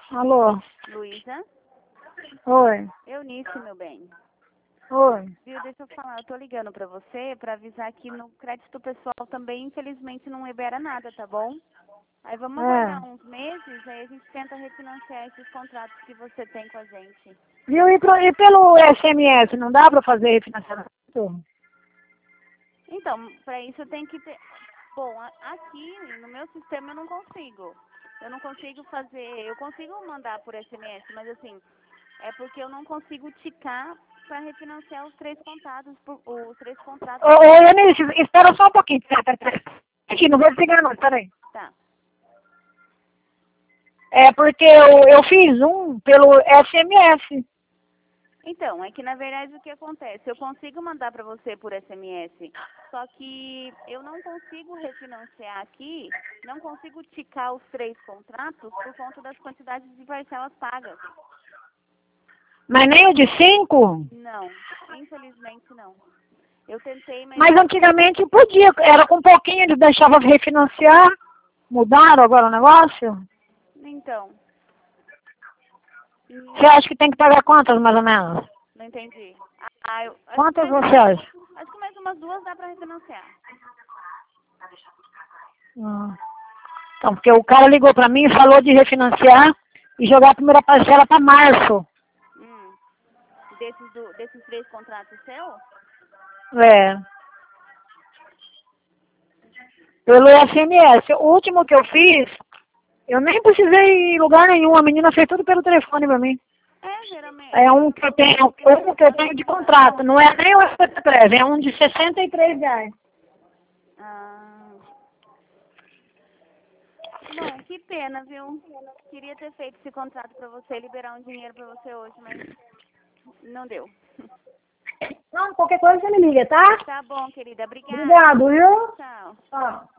Alô? Luísa? Oi. Eunice, meu bem. Oi. Viu, deixa eu falar, eu tô ligando pra você pra avisar que no crédito pessoal também, infelizmente, não libera nada, tá bom? Aí vamos aguardar uns meses, aí a gente tenta refinanciar esses contratos que você tem com a gente. Viu? E pelo SMS, não dá pra fazer refinanciamento? Então, pra isso tem que ter... Bom, aqui no meu sistema eu não consigo. Eu não consigo fazer... Eu consigo mandar por SMS, mas assim, é porque eu não consigo ticar para refinanciar os três contratos. Os três contratos. Ô, Eunice, espera só um pouquinho. Aqui, não vou desligar não, peraí. Tá. É porque eu fiz um pelo SMS. Então, é que na verdade o que acontece? Eu consigo mandar para você por SMS, só que eu não consigo refinanciar aqui, não consigo ticar os três contratos por conta das quantidades de parcelas pagas. Mas nem o de 5? Não, infelizmente não. Eu tentei, Mas antigamente podia, era com um pouquinho, eles deixavam refinanciar. Mudaram agora o negócio? Então. Você acha que tem que pagar quantas, mais ou menos? Não entendi. Quantas você acha? Acho que mais umas 2 dá para refinanciar. Então, porque o cara ligou pra mim e falou de refinanciar e jogar a primeira parcela pra março. Desses 3 contratos seus? É. Pelo SMS. O último que eu fiz, eu nem precisei ir em lugar nenhum. A menina fez tudo pelo telefone pra mim. Geralmente. É um que eu tenho de contrato. Não é nem o SP3, é um de R$63. Bom, que pena, viu? Queria ter feito esse contrato pra você, liberar um dinheiro pra você hoje, mas não deu. Não, qualquer coisa você me liga, tá? Tá bom, querida. Obrigada. Obrigado, viu? Tchau. Tchau.